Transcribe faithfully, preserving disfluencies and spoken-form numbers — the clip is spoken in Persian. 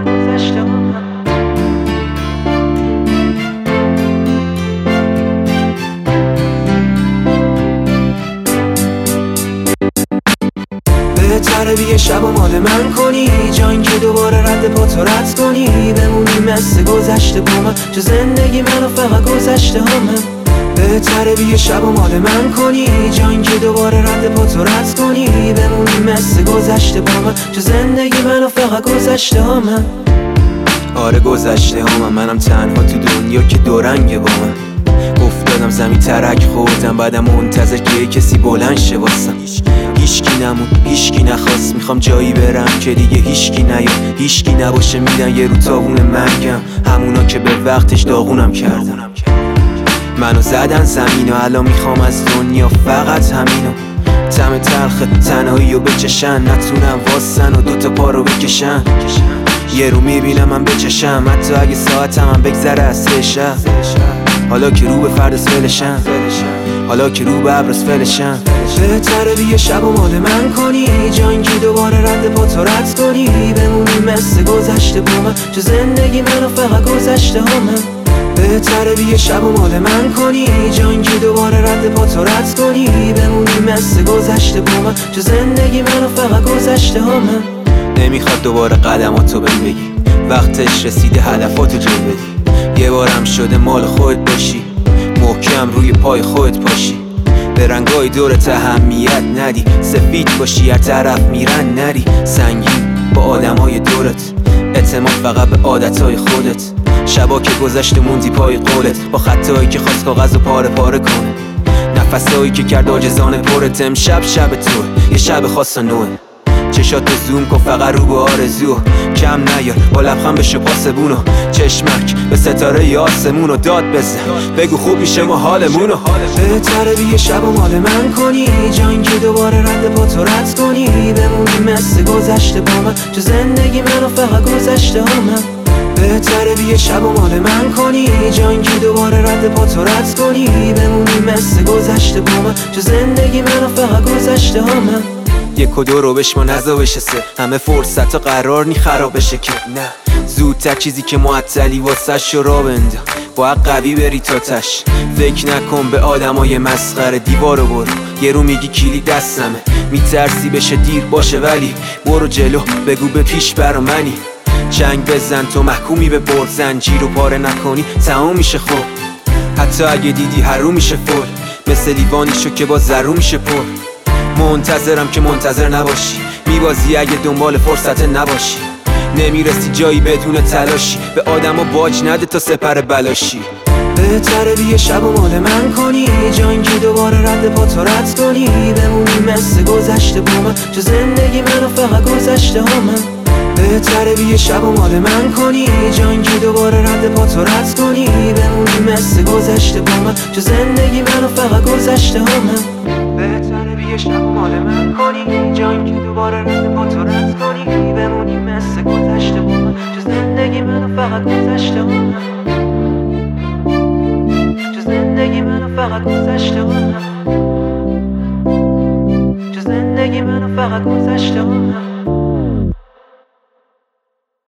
فقط گذشته هم. بهتره بیه شب و مال من کنی، جان که دوباره رد پا تو رد کنی، بمونی مثل گذشته با من، چه زندگی منو فقط گذشته همه. بهتره بیه شب و مال من کنی، جان که دوباره رد پا تو رد کنی، بمونی مثل گذشته با من، چه زندگی منو فقط گذشته همه. آره گذشته همه، منم تنها تو دنیا که دورنگه با من. افتادم زمین ترک خوردم، بعدم منتظر که یه کسی بلند شه واسم. هیشکی نمون، هیشکی نخواست، میخوام جایی برم که دیگه هیشکی نیاد، هیشکی نباشه میدن یه رو تاون مرگم، همونا که به وقتش داغونم کردن. منو زدن زمین و الان میخوام از دنیا فقط همینو، طعم تلخ تنهایی رو بچشن، نتونم واسن و دوتا پا رو بکشن. یه رو میبینم من بچشم، حتی اگه ساعتم هم بگذره از سه شب، حالا که رو به فرد از فلشم، حالا که رو به عبر از فلشم. بهتره بیه شب و مال من کنی، جان که دوباره رد پا تو رد کنی، بمونی مثل گذشته با من، چه زندگی منو فقط گذشته همه. بهتره بیه شب و مال من کنی، جان که دوباره رد پا تو رد کنی، بمونی مثل گذشته با من، چه زندگی منو فقط گذشته همه. نمیخواد دوباره قدماتو بهم بگی، وقتش رسیده هدفاتو جلو بدی، یه بارم شده مال خودت باشی، محکم روی پای خودت پاشی، به رنگای دورت اهمیت ندی، سفید باشی هر طرف میرن نری، سنگین با آدمای دورت، اعتماد فقط به عادتهای خودت، شبا که گذشته موندی پای قولت، با خطایی که خواست کاغذ و پاره پاره کنه، نفسایی که کرد عاجزانه پرت. امشب شب تو یه شب خاص و نوه، چشاتو زوم کن فقط رو به آرزو، کم نیار با لبخند بشه پاسبونو، چشمک به ستاره آسمونو داد بزن، بگو خوب میشه ما حالمونو. بهتره بیه شب و مال من کنی، جان که دوباره رد پا تو رد کنی، بمونی مثل گذشته با من، چه زندگی منو فقط گذشته همه. بهتره بیه شب و مال من کنی، جان که دوباره رد پا تو رد کنی، بمونی مثل گذشته با من، چه زندگی منو فقط گذشته همه. یک و دو رو بش ما نزا بشه سه، همه فرصت ها قرار نی خراب بشه که نه، زودتر چیزی که معطلی واسه شو را بنده، باید قوی بری تا تش، فکر نکن به آدمای مسخره، دیوارو برو یه رو میگی کلی دستمه، میترسی بشه دیر باشه ولی برو جلو بگو به پیش برا منی، چنگ بزن تو محکومی به برد، زنجیر رو پاره نکنی تمام میشه خوب، حتی اگه دیدی هر رو میشه فل، مثل لیوانی شو که با زرو میشه پر. منتظرم که منتظر نباشی، میبازی اگه دنبال فرصت نباشی، نمیرسی جایی بدون تلاشی، به آدما باج نده تا سپر بلاشی. بهتره بیه شب و مال من کنی، جان که دوباره رد پا تو رد کنی، بمونی مثل گذشته با من، چه زندگی منو فقط گذشته همه. بهتره بیه شب و مال من کنی، جان که دوباره رد پا تو رد کنی، بمونی مثل گذشته با من، چه زندگی منو فقط گذشته همه. بهتره بیه شب و مال من کنی، جان که دوباره رد پا تو رد کنی، بمونی مثل گذشته با من، چه زندگی منو فقط گذشته همه، چه زندگی منو فقط گذشته همه، چه زندگی منو فقط گذشته همه.